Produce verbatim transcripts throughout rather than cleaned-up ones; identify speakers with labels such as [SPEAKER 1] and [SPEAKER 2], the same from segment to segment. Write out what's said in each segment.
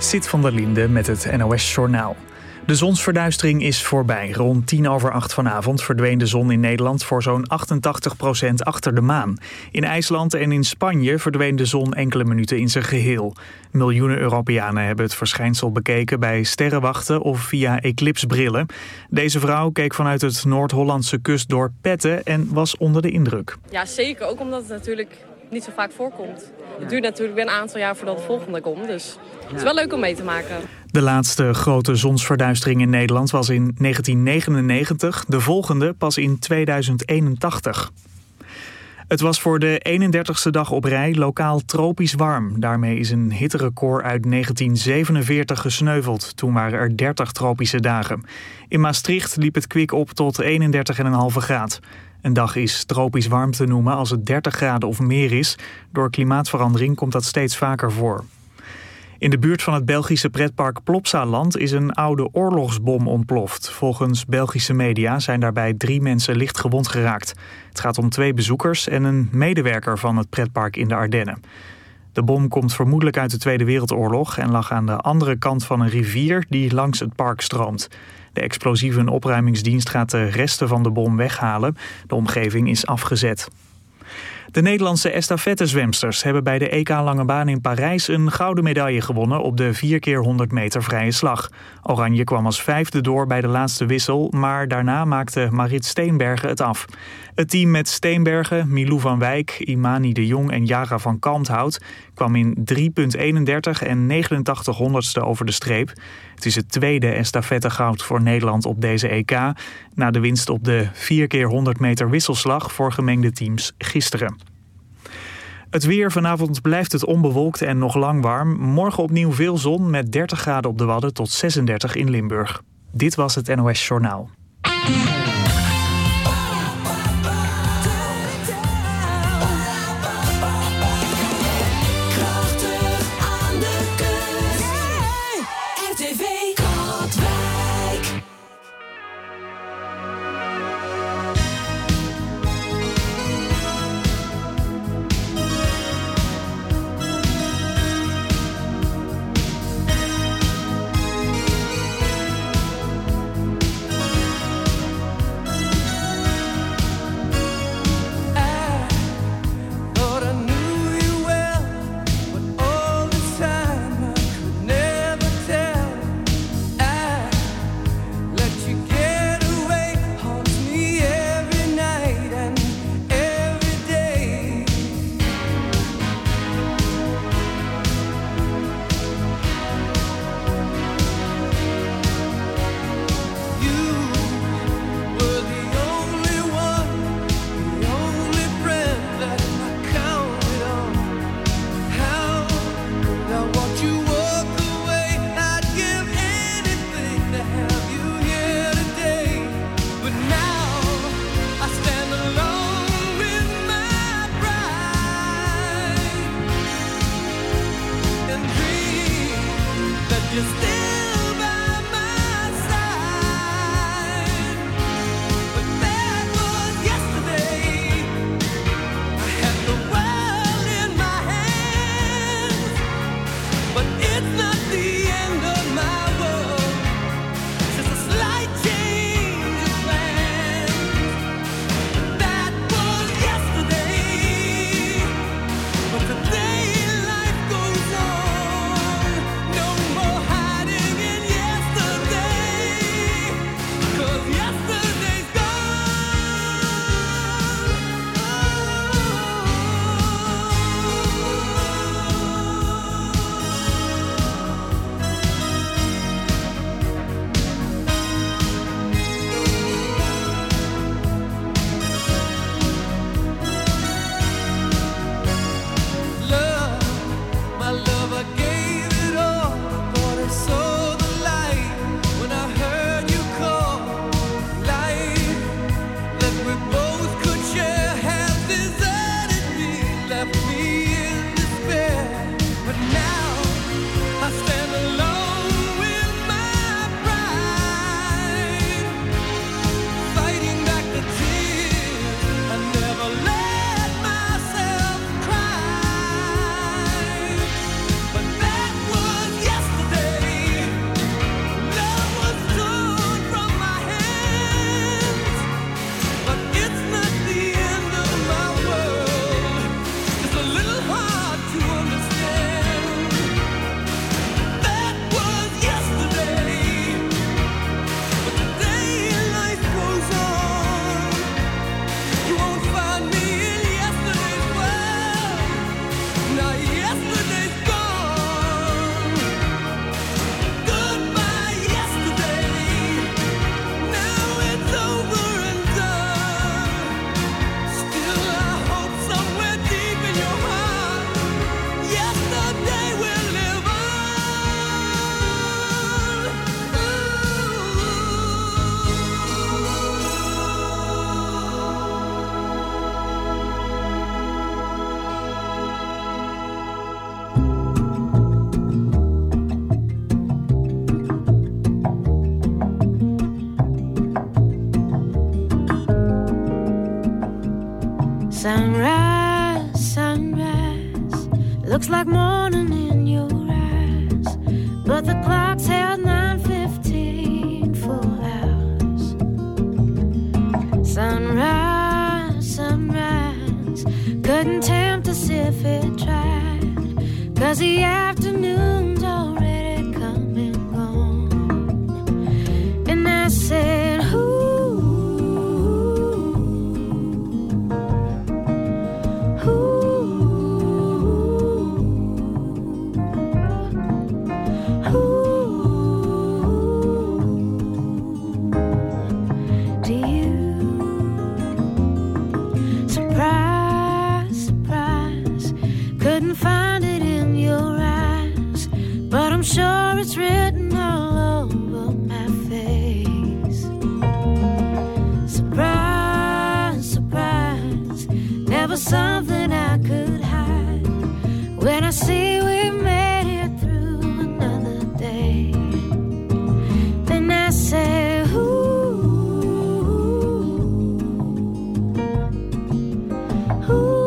[SPEAKER 1] Zit van der Linde met het N O S-journaal. De zonsverduistering is voorbij. Rond tien over acht vanavond verdween de zon in Nederland voor zo'n achtentachtig procent achter de maan. In IJsland en in Spanje verdween de zon enkele minuten in zijn geheel. Miljoenen Europeanen hebben het verschijnsel bekeken bij sterrenwachten of via eclipsbrillen. Deze vrouw keek vanuit het Noord-Hollandse kustdorp Petten en was onder de indruk.
[SPEAKER 2] Ja, zeker. Ook omdat het natuurlijk niet zo vaak voorkomt. Het duurt natuurlijk weer een aantal jaar voordat het volgende komt, dus het is wel leuk om mee te maken.
[SPEAKER 1] De laatste grote zonsverduistering in Nederland was in negentien negenennegentig, de volgende pas in tweeduizend eenentachtig. Het was voor de eenendertigste dag op rij lokaal tropisch warm. Daarmee is een hitterecord uit negentien zevenenveertig gesneuveld. Toen waren er dertig tropische dagen. In Maastricht liep het kwik op tot eenendertig komma vijf graad. Een dag is tropisch warm te noemen als het dertig graden of meer is. Door klimaatverandering komt dat steeds vaker voor. In de buurt van het Belgische pretpark Plopsaland is een oude oorlogsbom ontploft. Volgens Belgische media zijn daarbij drie mensen licht gewond geraakt. Het gaat om twee bezoekers en een medewerker van het pretpark in de Ardennen. De bom komt vermoedelijk uit de Tweede Wereldoorlog en lag aan de andere kant van een rivier die langs het park stroomt. De explosieve opruimingsdienst gaat de resten van de bom weghalen. De omgeving is afgezet. De Nederlandse estafettezwemsters hebben bij de E K Lange Baan in Parijs een gouden medaille gewonnen op de vier keer honderd meter vrije slag. Oranje kwam als vijfde door bij de laatste wissel, maar daarna maakte Marit Steenbergen het af. Het team met Steenbergen, Milou van Wijk, Imani de Jong en Jara van Kalmthout kwam in drie komma eenendertig en negenentachtig honderdste over de streep. Het is het tweede estafettegoud voor Nederland op deze E K, na de winst op de vier keer honderd meter wisselslag voor gemengde teams gisteren. Het weer, vanavond blijft het onbewolkt en nog lang warm. Morgen opnieuw veel zon met dertig graden op de Wadden tot zesendertig in Limburg. Dit was het N O S Journaal.
[SPEAKER 3] Hide Sunrise, sunrise, looks like morning in your eyes, but the clock's held nine fifteen for hours. Sunrise, sunrise, couldn't tempt us if it tried, 'cause the afternoon's already come and gone. And I said, who? Sure, it's written all over my face. Surprise, surprise, never something I could hide. When I see we made it through another day, then I say, ooh, ooh.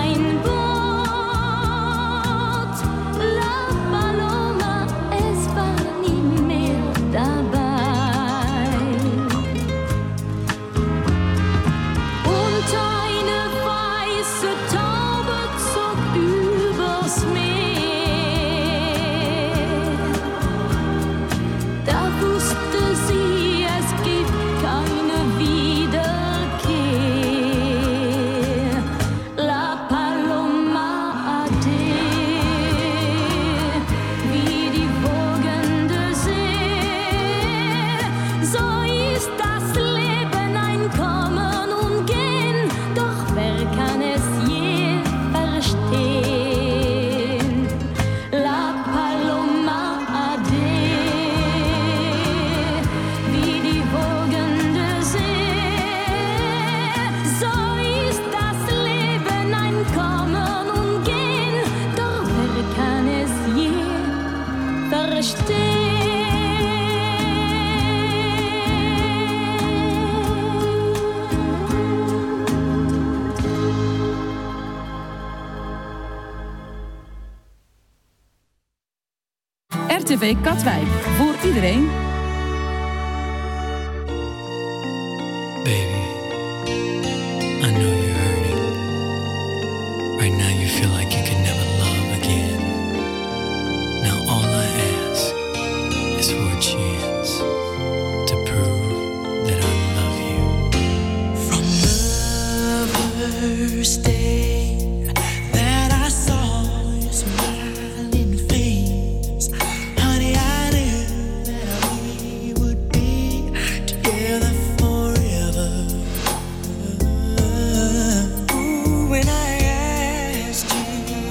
[SPEAKER 3] ein Wort. La Paloma, es war nie mehr dabei. Und eine weiße Taube zog übers Meer. Da wusste sie, es gibt keine Wiederkehr. La Paloma ade, wie die wogende See. So ist das Leben, ein Kommen und Gehen, doch wer kann es je verstehen? La Paloma ade, wie die wogende See. So ist das Leben, ein Kommen und Gehen, doch wer kann es je verstehen?
[SPEAKER 4] R T V Katwijk. Voor iedereen.
[SPEAKER 5] Baby, I know you're hurting. Right now you feel like you can never love again. Now all I ask is for a chance to prove that I love you. From the first day that I saw your smiling face, honey, I knew that we would be together forever. Ooh, when I asked you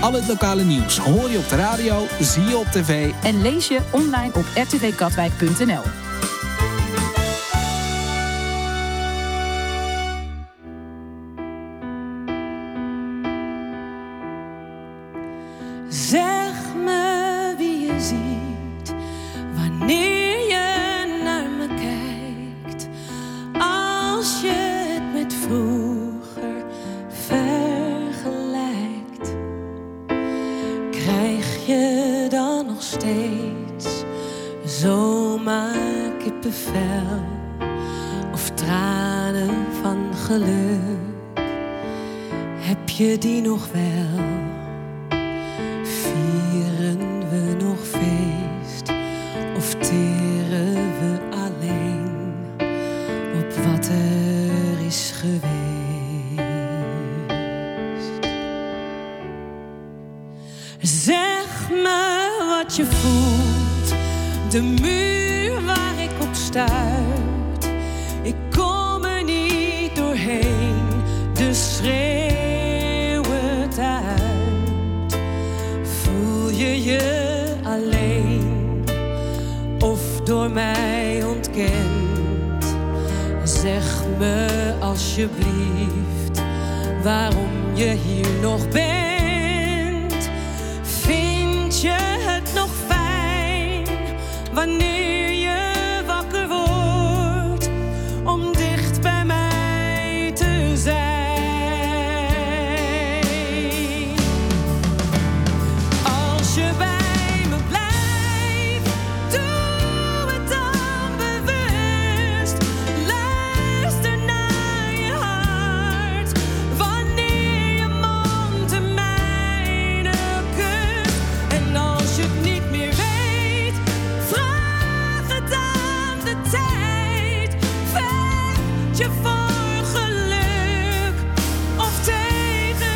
[SPEAKER 6] Al het lokale nieuws hoor je op de radio, zie je op tv
[SPEAKER 4] En lees je online op r t v katwijk punt n l.
[SPEAKER 7] Zeg me wie je ziet wanneer je naar me kijkt. Als je het met vroeger vergelijkt, krijg je dan nog steeds zomaar kippenvel of tranen van geluk? Heb je die nog wel? Vieren we nog feest of teren we alleen op wat er is geweest? Zeg me wat je voelt, de muur waar ik op stuit. Ik kom er niet doorheen, dus schreeuw het uit. Voel je je alleen of door mij ontkend? Zeg me alsjeblieft waarom je hier nog bent. Vind je het nog fijn wanneer je wakker wordt om dicht bij mij te zijn? Als je bij me blijft, doe het dan bewust. Luister naar je hart wanneer je mond de mijne kust. En als je het niet meer weet, vraag het aan de tijd. Vecht je voor geluk of tegen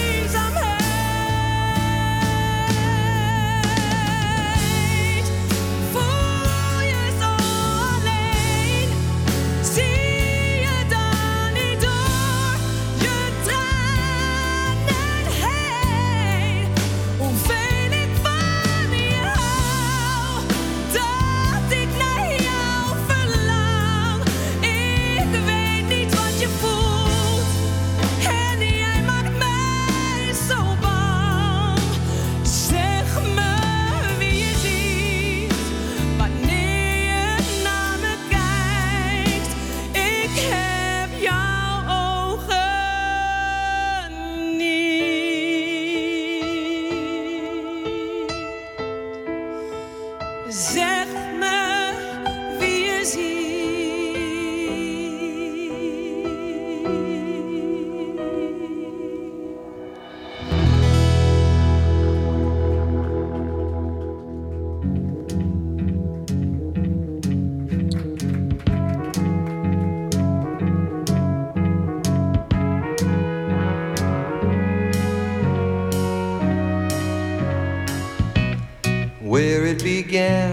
[SPEAKER 7] eenzaamheid? Voel je zo alleen? Zie je dan niet door je tranen heen? Hoeveel ik van je hou, dat ik naar jou verlang. Ik weet niet wat je voelt en jij maakt mij zo bang. Zeg me wie je ziet wanneer je naar me kijkt. Ik heb jouw ogen niet. Zeg me wie je ziet.
[SPEAKER 8] Where it began,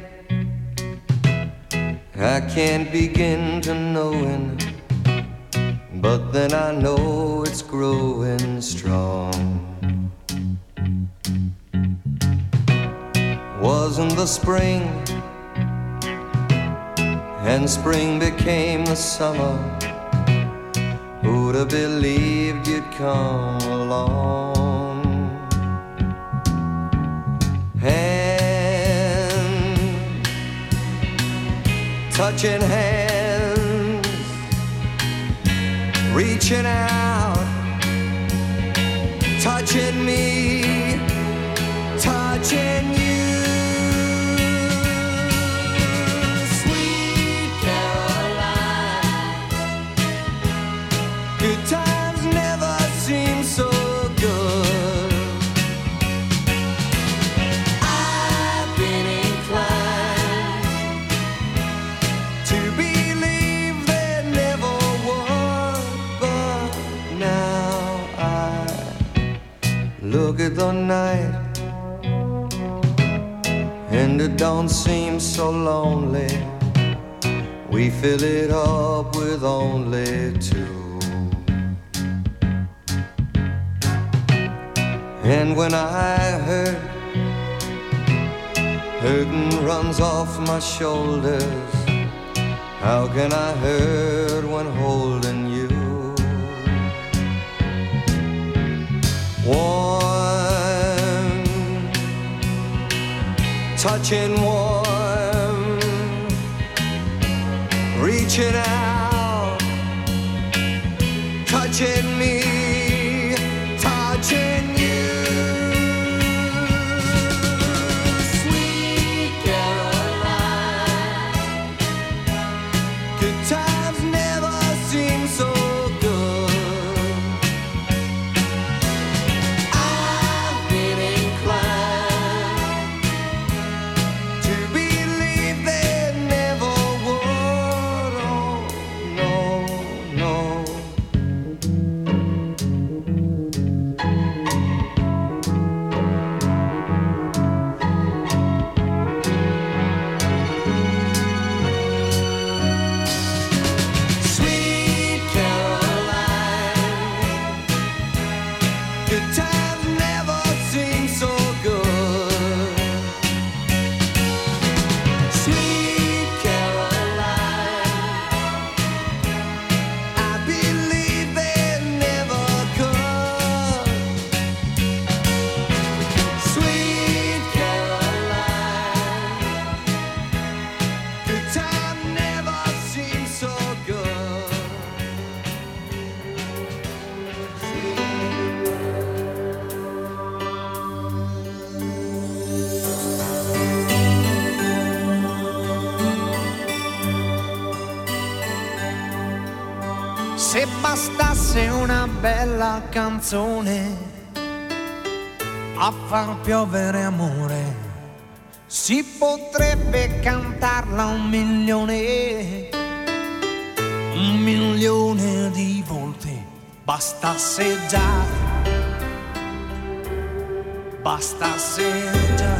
[SPEAKER 8] I can't begin to knowing, but then I know it's growing strong. Wasn't the spring, and spring became the summer. Who'd have believed you'd come along? Hand, touching hands, reaching out, touching me, touching you. Sweet Caroline, good times never seem so good. I've been inclined to believe there never was, but now I look at the night and it don't seem so lonely. We fill it up with only two. And when I hurt, hurting runs off my shoulders. How can I hurt when holding you? Warm, touching warm, reaching out, touching me, touching you. Sweet Caroline, good times never seem so good. I've been inclined to believe they never would. Oh, no, no. Sweet Caroline, good times never seem so good. Sweet Caroline, I believe they never could. Sweet Caroline, good times never seem so good.
[SPEAKER 9] Se bastasse una bella canzone a far piovere amore, si potrebbe cantarla un milione, un milione di volte. Bastasse già, bastasse già,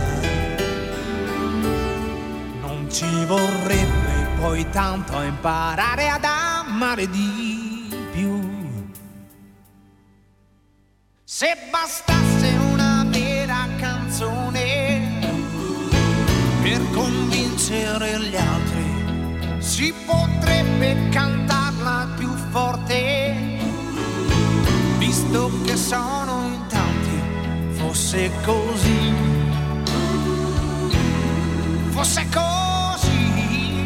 [SPEAKER 9] non ci vorrebbe poi tanto a imparare ad amare di più. Se bastasse una vera canzone per convincere gli altri, si potrebbe cantarla più forte, visto che sono in tanti. Fosse così, fosse così,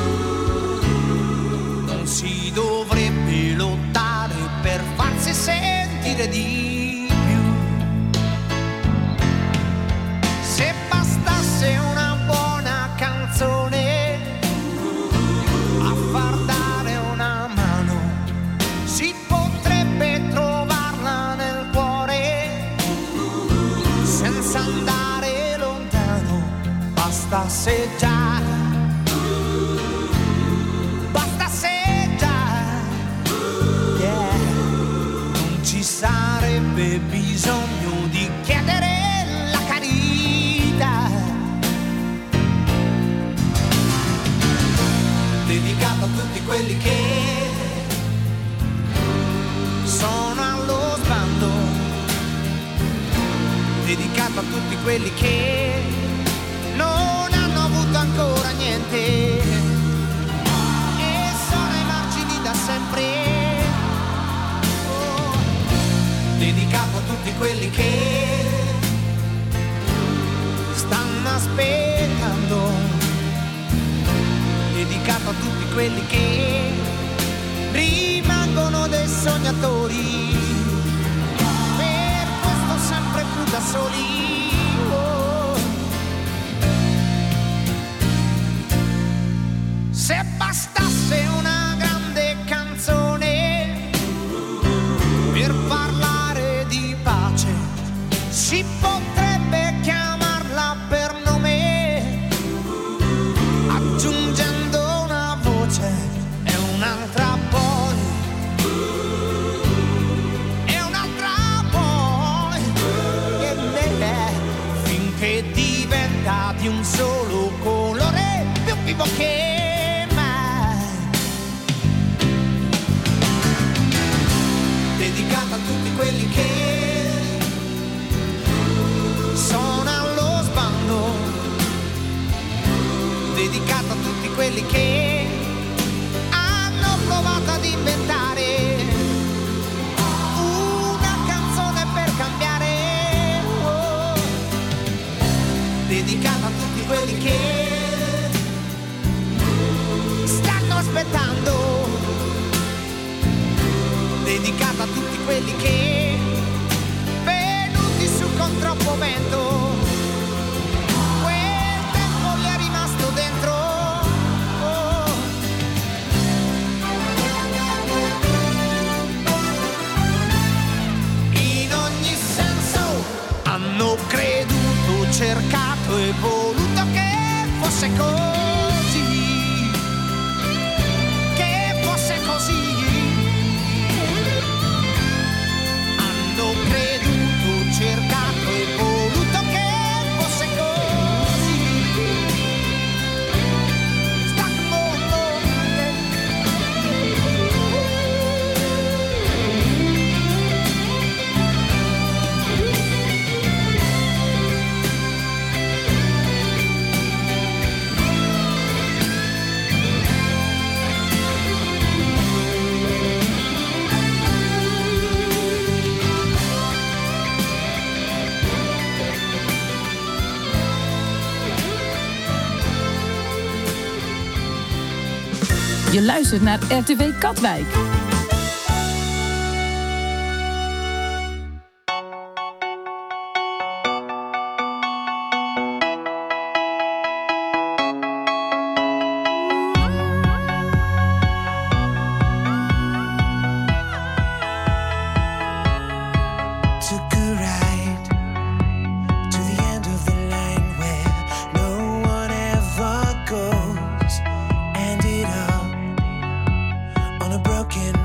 [SPEAKER 9] non si dovrebbe lottare per farsi sentire di più. Se bastasse una buona canzone a far dare una mano, si potrebbe trovarla nel cuore senza andare lontano. Bastasse già, bastasse già, yeah. Non ci sarebbe bisogno di chiedere la carità. Dedicato a tutti quelli che sono allo sbando, dedicato a tutti quelli che non hanno avuto ancora niente e sono ai margini da sempre. Oh, dedicato a tutti quelli che stanno aspettando, dedicato a tutti quelli che rimangono dei sognatori, per questo sempre più da soli. Oh. Se bastasse una grande canzone per parlare di pace, si potrebbe chiamarla per nome, aggiungendo una voce e un'altra poi, e un'altra poi, e beh, finché diventa di un solo colore, più vivo che dedicata a tutti quelli che quelli che hanno provato ad inventare una canzone per cambiare, oh, dedicata a tutti quelli che stanno aspettando, dedicata a tutti quelli che venuti su con troppo vento, quel tempo gli è rimasto dentro, oh. In ogni senso hanno creduto, cercato e voluto che fosse così, che fosse così. Hanno creduto, cercato e voluto che fosse così. Sta il mondo
[SPEAKER 4] Je luistert naar R T V Katwijk.
[SPEAKER 9] took a ride to the end of the line where no one ever goes. Ended up on a broken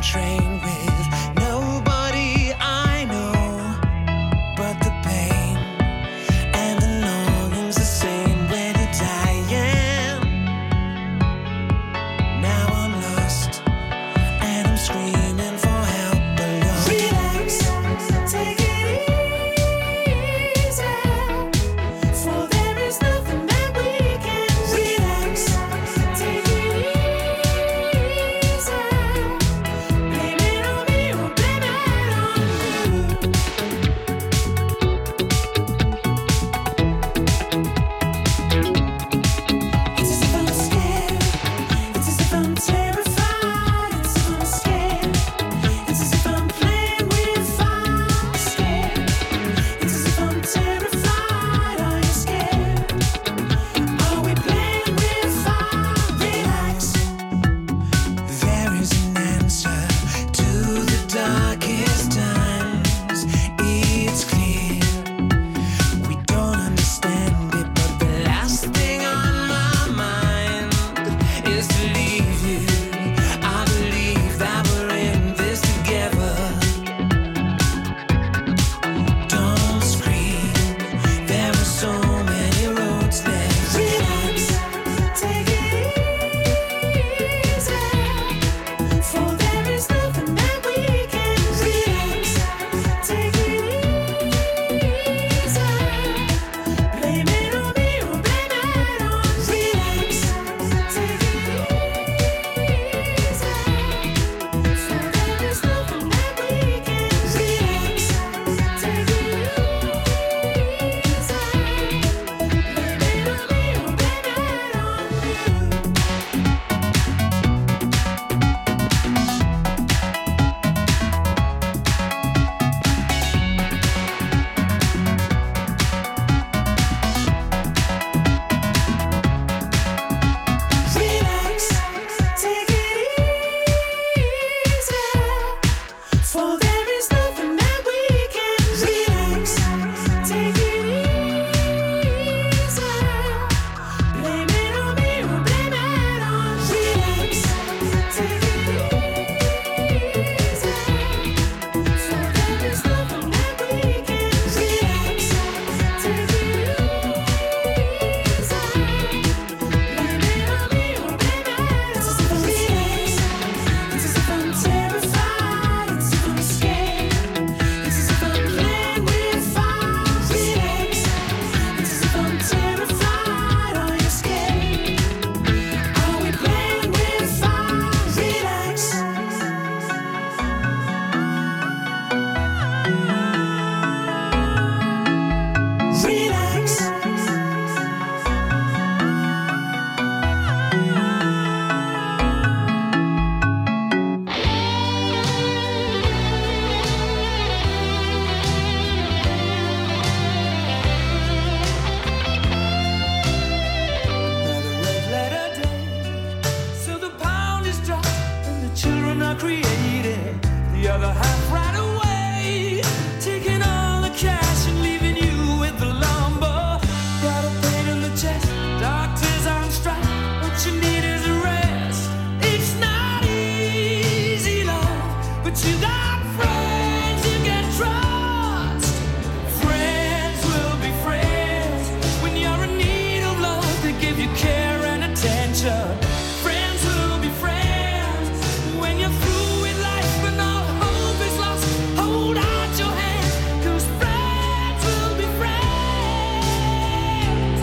[SPEAKER 7] other half right away, taking all the cash and leaving you with the lumber. Got a pain in the chest, doctors on strike. What you need is a rest. It's not easy, love, but you got friends you can trust. Friends will be friends when you're in need of love. They give you care and attention. Friends will be friends when you're through with life and all hope is lost. Hold out your hand, 'cause friends will be friends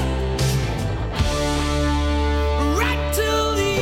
[SPEAKER 7] right till the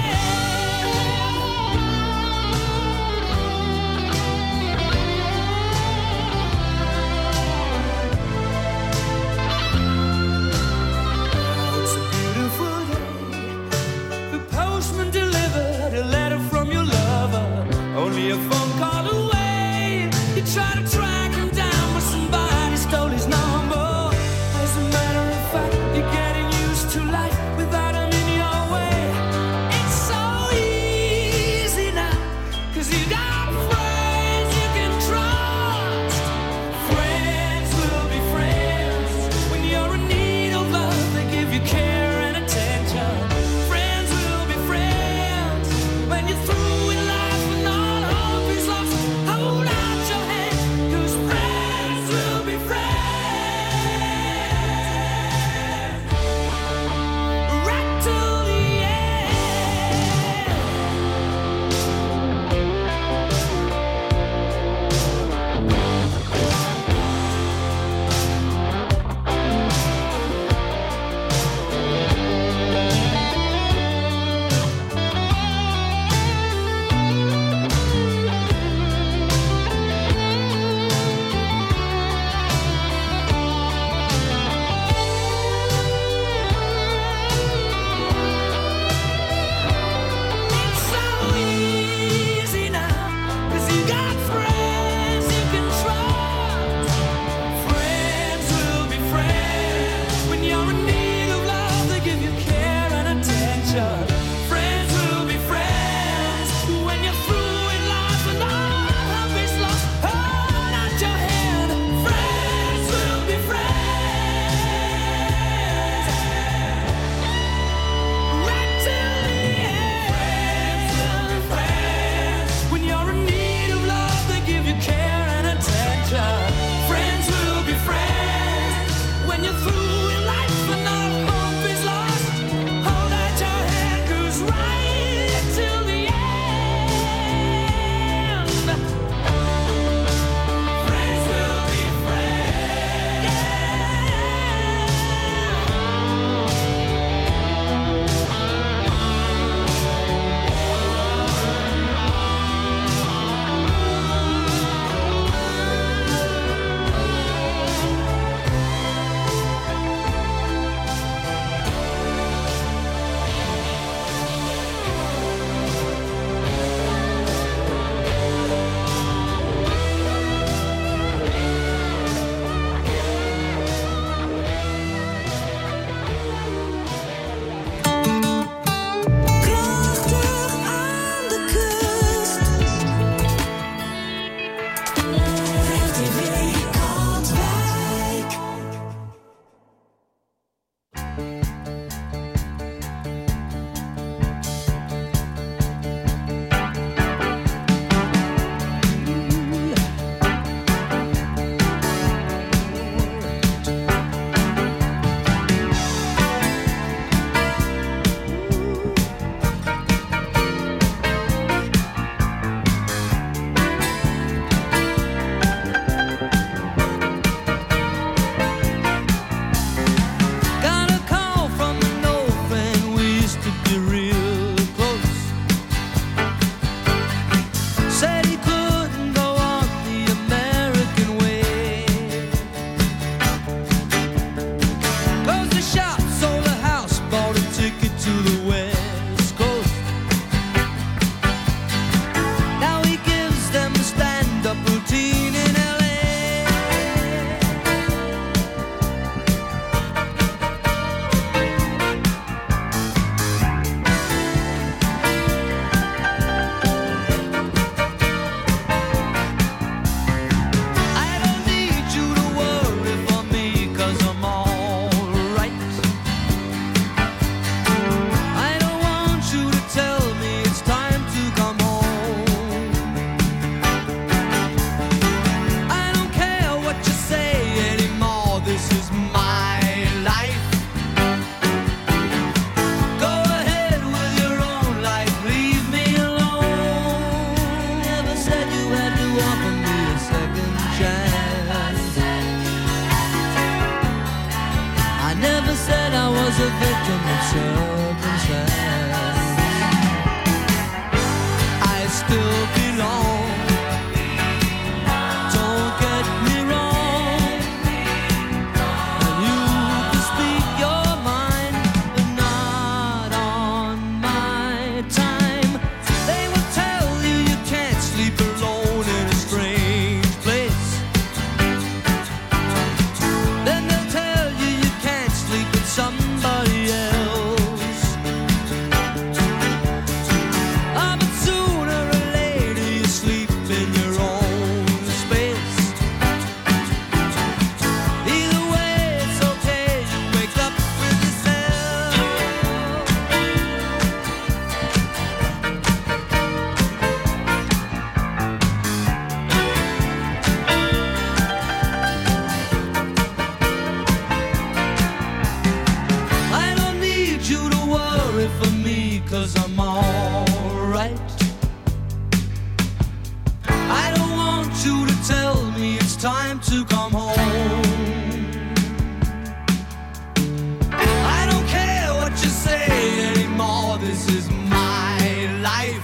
[SPEAKER 7] It's a beautiful day. The postman delivered a letter from your lover, only a phone call away. You try to track him down, but somebody stole his number. As a matter of fact, you're getting used to life without him in your way. It's so easy now, 'cause you got friends you can trust. Friends will be friends when you're in need of love. They give you care and attention. Friends will be friends when you're through with life and all hope is lost. Hold out your hand, 'cause
[SPEAKER 8] victim of circumstance. I still belong. Don't get me wrong. And you can speak your mind, but not on my time. They will tell you you can't sleep alone in a strange place. Then they'll tell you you can't sleep with somebody else. Ah, but sooner or later you sleep in your own space. Either way, it's okay, you wake up with yourself. I don't need you to worry for me, 'cause I'm alright. I don't want you to tell me it's time to come home. I don't care what you say anymore, this is my life.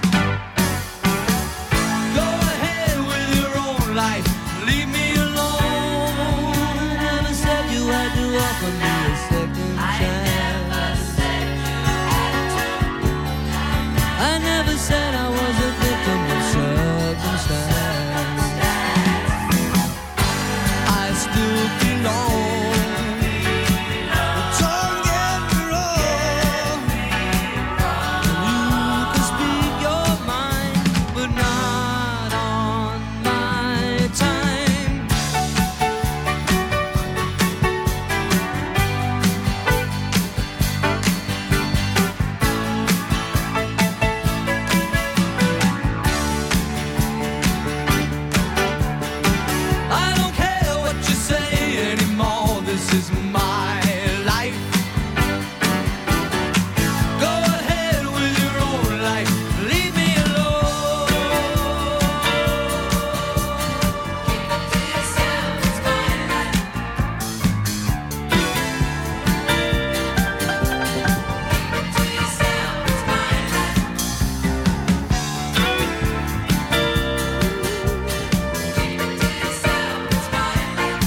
[SPEAKER 8] Go ahead with your own life, leave me alone. Never said you had to offer me a second chance. I never said I was a victim of circumstance. I still belong. Don't get me wrong. You can speak your mind, but not on my time. I don't care what you say anymore, this is my life. Go ahead with your own life, leave me alone. Keep it to yourself, it's my life. Keep it to yourself, it's my life. Keep it to yourself, it's my life.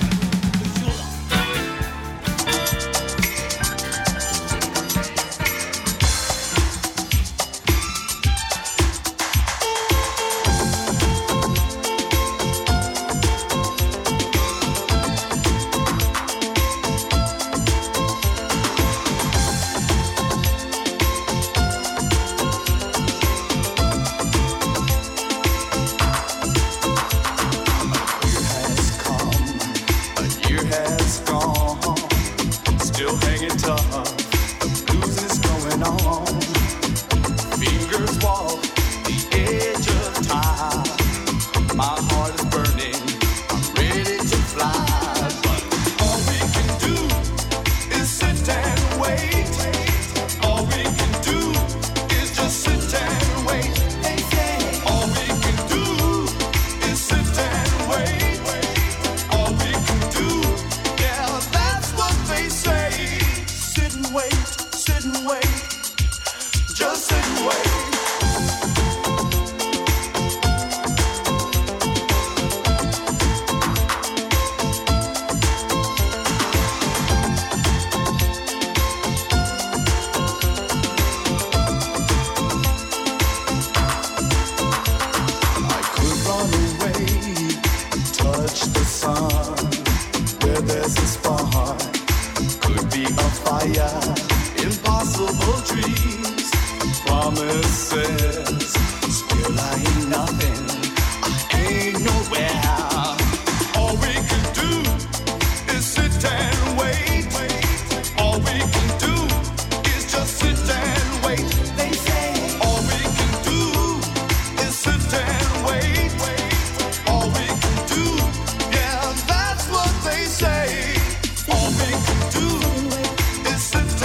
[SPEAKER 10] A year has gone, still hanging tough. The blues is going on. Fingers walk the edge of time. My heart is burning. I'm ready to fly, but all we can do is sit and wait. All we can do is just sit and wait. All we can do is sit and wait. All we can do, yeah, that's what they say. Sit and wait, sit and wait, just sit and wait. I could run away, touch the sun, where there's a spark, could be a fire, impossible dreams, promises, still I ain't nothing, I ain't nowhere. All we can do is sit and wait. All we can do is just sit and wait. They say all we can do is sit and wait. All we can do, yeah, that's what they say. All we can do is sit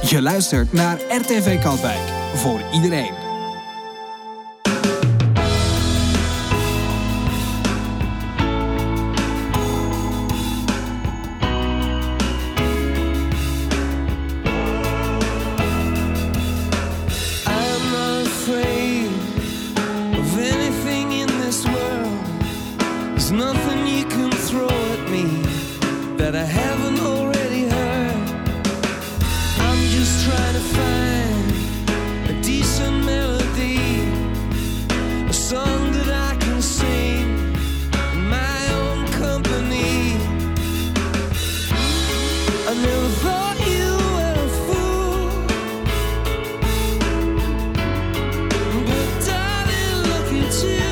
[SPEAKER 6] Je luistert naar R T V Katwijk. Voor iedereen.
[SPEAKER 8] I'm not afraid of anything in this world. There's nothing you can throw at me that I haven't already heard. I'm just trying to find a decent melody, a song that I can sing in my own company. I never thought you were a fool, but darling, look at you.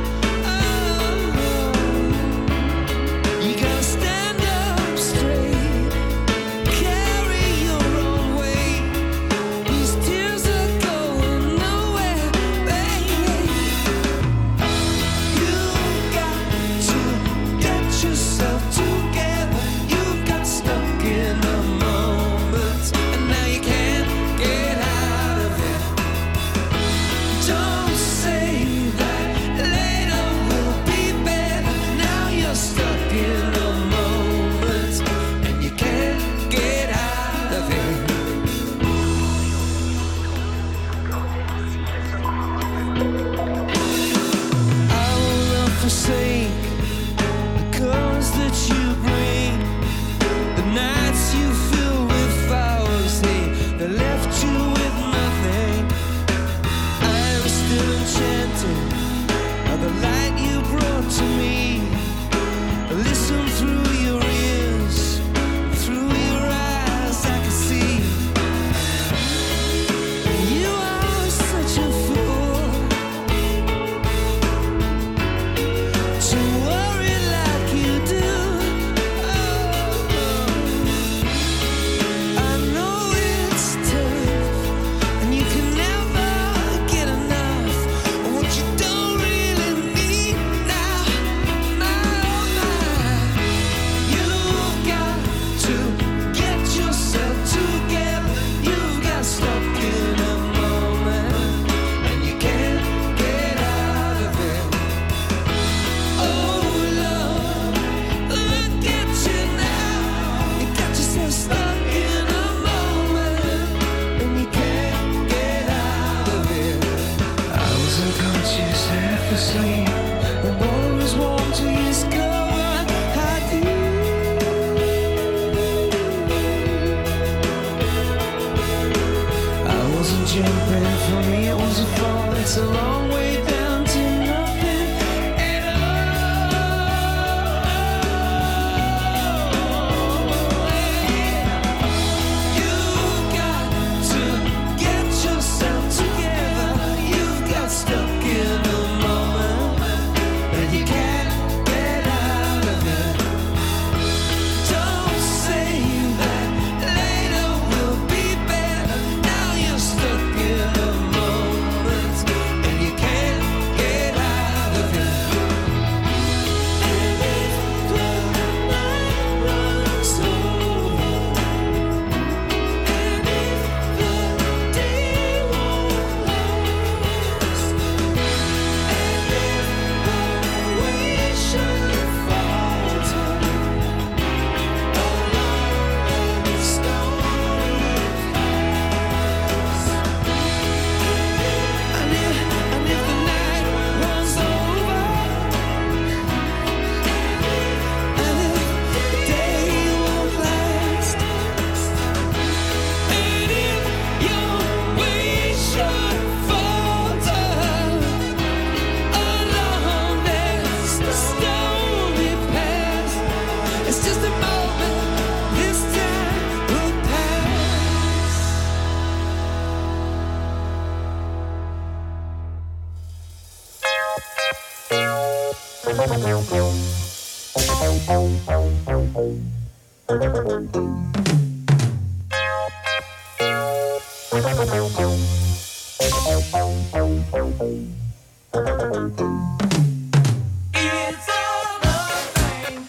[SPEAKER 8] Oh, you gotta stand up straight, carry your own weight. These tears are going nowhere, baby. You got to get yourself together. You got stuck in a moment, and now you can't get out of it. Don't say that later will be better. Now you're stuck in a moment, and you can't get out of it. I will not forsake the colors that you bring, the nights you fill with flowers, they, they left you with nothing. I am still enchanted by the light you brought to me. I listen through your ears, through your eyes I can see. You are such a fool to worry like you do. Oh, I know it's tough, and you can never get enough of what you don't really need now. My, my, you've got to get yourself together. You've got stuck in a moment, and you can't get out of it. Oh, love, look at you now. You got yourself stuck in a moment, and you can't get out of it. I was unconscious, half asleep, the ball was warm to discover how deep. I wasn't jumping, for me it was a fall. It's a long way down to nothing at all. You've got to get yourself together. You've got stuck in a moment, and you can't get out of it. Don't say that later will be better. Now you're stuck in a moment, and you can't get out of it. And if the night runs over, and if the day won't last, and if we should falter along the stony paths, and if, and if the night runs over, and if the day won't last, and if your way should falter along this stony path, it's just a moment, this time will pass. It's all the rain.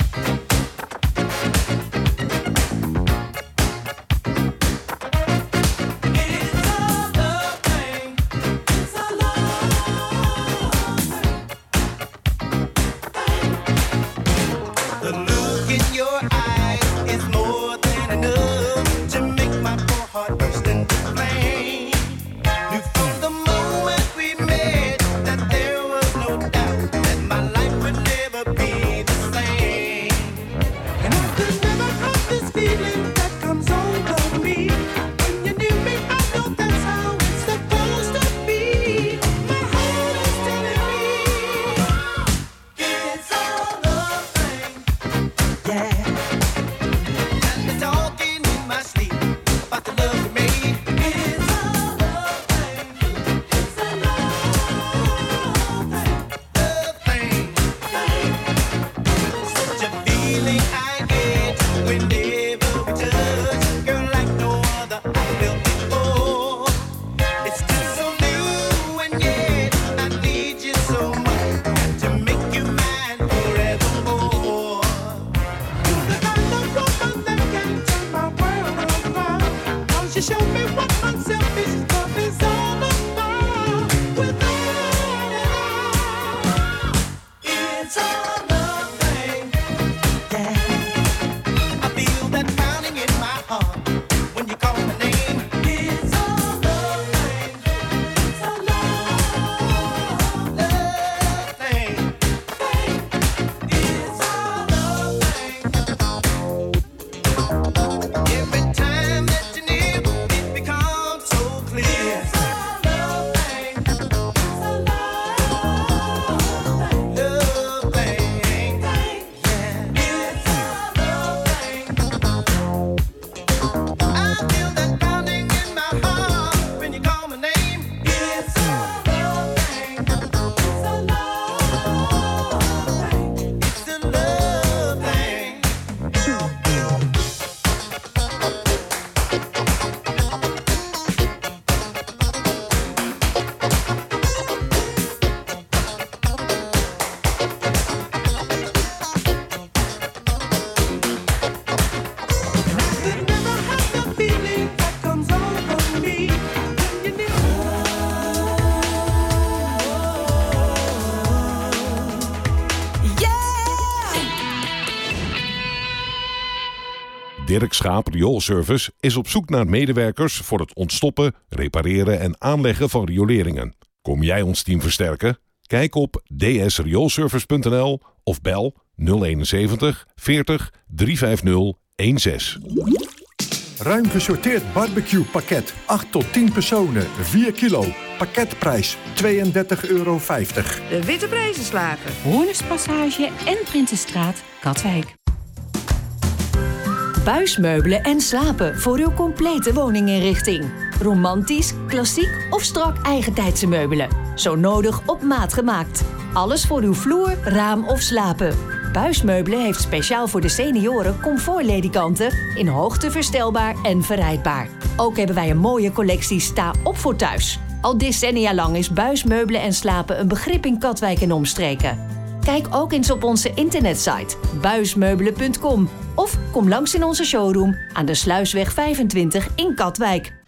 [SPEAKER 11] Dirk Schaap Rioolservice is op zoek naar medewerkers voor het ontstoppen, repareren en aanleggen van rioleringen. Kom jij ons team versterken? Kijk op d s rioolservice punt n l of bel nul eenenzeventig veertig driehonderdvijftig zestien.
[SPEAKER 12] Ruim gesorteerd barbecue pakket. acht tot tien personen, vier kilo. Pakketprijs tweeëndertig euro vijftig.
[SPEAKER 13] De Witte Prijzenslager.
[SPEAKER 4] Hoornerspassage en Prinsenstraat, Katwijk.
[SPEAKER 14] Buismeubelen en slapen voor uw complete woninginrichting. Romantisch, klassiek of strak eigentijdse meubelen. Zo nodig op maat gemaakt. Alles voor uw vloer, raam of slapen. Buismeubelen heeft speciaal voor de senioren comfortledikanten in hoogte verstelbaar en verrijdbaar. Ook hebben wij een mooie collectie sta op voor thuis. Al decennia lang is buismeubelen en slapen een begrip in Katwijk en omstreken. Kijk ook eens op onze internetsite buismeubelen punt com of kom langs in onze showroom aan de Sluisweg vijfentwintig in Katwijk.